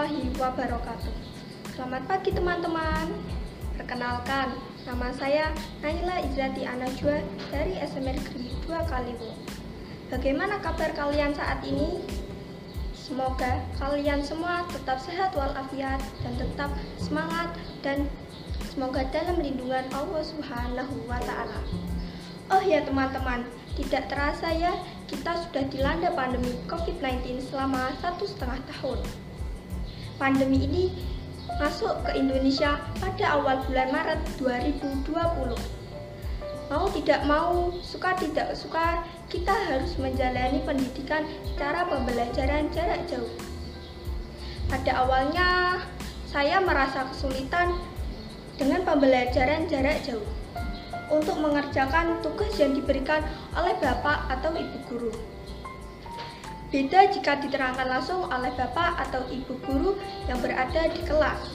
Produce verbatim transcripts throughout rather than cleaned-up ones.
warahmatullahi wabarakatuh. Selamat pagi teman-teman. Perkenalkan, nama saya Naila Izzati Anajwa dari S M R Negeri dua Kaliwung. Bagaimana kabar kalian saat ini? Semoga kalian semua tetap sehat walafiat dan tetap semangat, dan semoga dalam lindungan Allah Subhanahu wa Ta'ala. Oh ya teman-teman, tidak terasa ya, kita sudah dilanda pandemi covid sembilan belas selama satu setengah tahun. Pandemi ini masuk ke Indonesia pada awal bulan Maret dua ribu dua puluh. Mau tidak mau, suka tidak suka, kita harus menjalani pendidikan secara pembelajaran jarak jauh. Pada awalnya, saya merasa kesulitan dengan pembelajaran jarak jauh untuk mengerjakan tugas yang diberikan oleh bapak atau ibu guru. Beda jika diterangkan langsung oleh bapak atau ibu guru yang berada di kelas.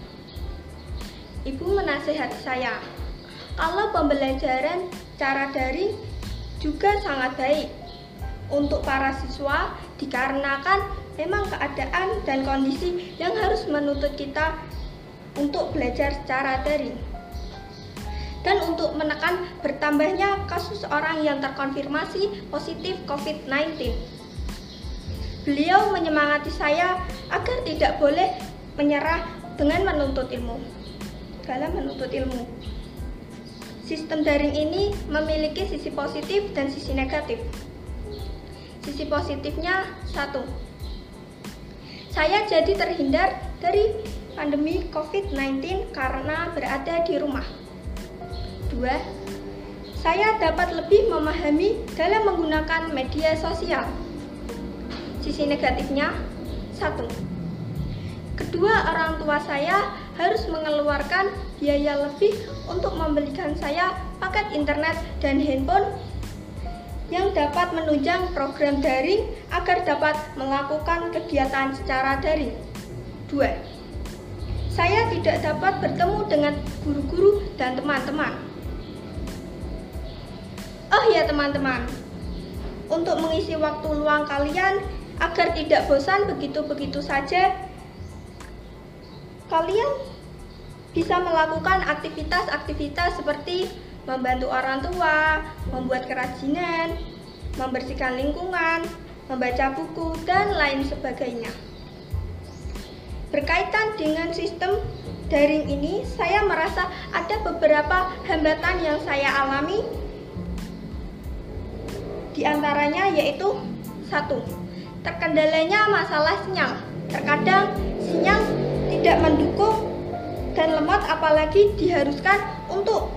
Ibu menasihati saya, kalau pembelajaran cara daring juga sangat baik untuk para siswa dikarenakan memang keadaan dan kondisi yang harus menuntut kita untuk belajar secara daring. Dan untuk menekan bertambahnya kasus orang yang terkonfirmasi positif covid sembilan belas. Beliau menyemangati saya agar tidak boleh menyerah dengan menuntut ilmu. Dalam menuntut ilmu, sistem daring ini memiliki sisi positif dan sisi negatif. Sisi positifnya, satu, saya jadi terhindar dari pandemi covid sembilan belas karena berada di rumah. Dua, saya dapat lebih memahami dalam menggunakan media sosial. Sisi negatifnya, satu, kedua orang tua saya harus mengeluarkan biaya lebih untuk membelikan saya paket internet dan handphone yang dapat menunjang program daring agar dapat melakukan kegiatan secara daring. Dua, saya tidak dapat bertemu dengan guru-guru dan teman-teman. Oh ya teman-teman, untuk mengisi waktu luang kalian agar tidak bosan begitu-begitu saja, kalian bisa melakukan aktivitas-aktivitas seperti membantu orang tua, membuat kerajinan, membersihkan lingkungan, membaca buku, dan lain sebagainya. Berkaitan dengan sistem daring ini, saya merasa ada beberapa hambatan yang saya alami. Di antaranya yaitu satu, terkendalanya masalah sinyal. Terkadang sinyal tidak mendukung dan lemot, apalagi diharuskan untuk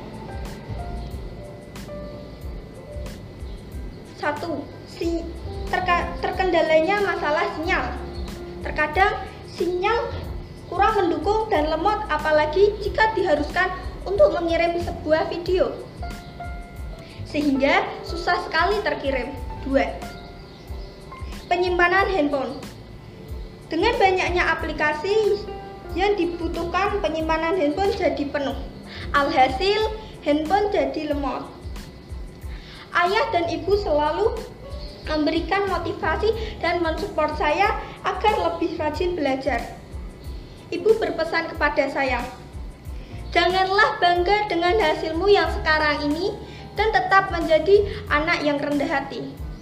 satu si, terka, terkendalanya masalah sinyal. Terkadang sinyal kurang mendukung dan lemot, apalagi jika diharuskan untuk mengirim sebuah video, sehingga susah sekali terkirim. Dua, penyimpanan handphone. Dengan banyaknya aplikasi yang dibutuhkan, penyimpanan handphone jadi penuh. Alhasil, handphone jadi lemot. Ayah dan ibu selalu memberikan motivasi dan mensupport saya agar lebih rajin belajar. Ibu berpesan kepada saya, janganlah bangga dengan hasilmu yang sekarang ini dan tetap menjadi anak yang rendah hati.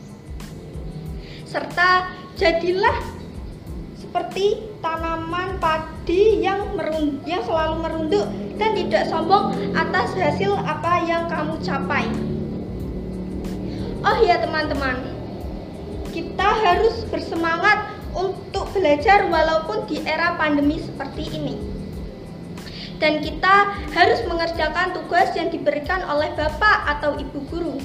Serta jadilah seperti tanaman padi yang, merund, yang selalu merunduk dan tidak sombong atas hasil apa yang kamu capai. Oh ya teman-teman, kita harus bersemangat untuk belajar walaupun di era pandemi seperti ini. Dan kita harus mengerjakan tugas yang diberikan oleh bapak atau ibu guru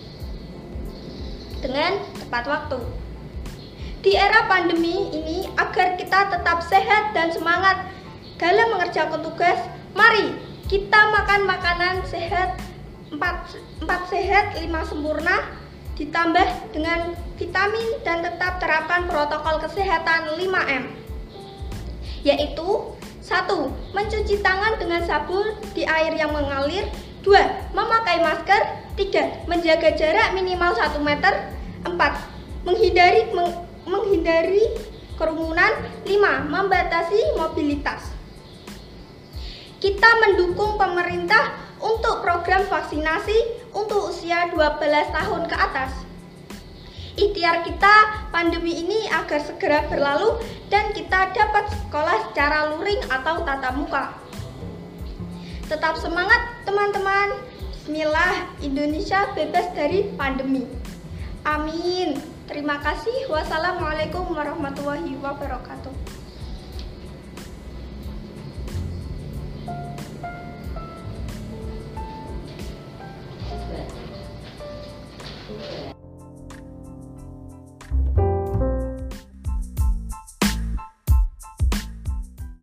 dengan tepat waktu. Di era pandemi ini, agar kita tetap sehat dan semangat dalam mengerjakan tugas, mari kita makan makanan sehat, empat, empat sehat, lima sempurna, ditambah dengan vitamin, dan tetap terapkan protokol kesehatan lima M, yaitu satu, mencuci tangan dengan sabun di air yang mengalir. Dua, memakai masker. Tiga, menjaga jarak minimal satu meter. Empat, menghindari meng, menghindari kerumunan. Lima, membatasi mobilitas. Kita mendukung pemerintah untuk program vaksinasi untuk usia dua belas tahun ke atas. Ikhtiar kita pandemi ini agar segera berlalu dan kita dapat sekolah secara luring atau tatap muka. Tetap semangat teman-teman. Bismillah, Indonesia bebas dari pandemi. Amin. Terima kasih. Wassalamualaikum warahmatullahi wabarakatuh.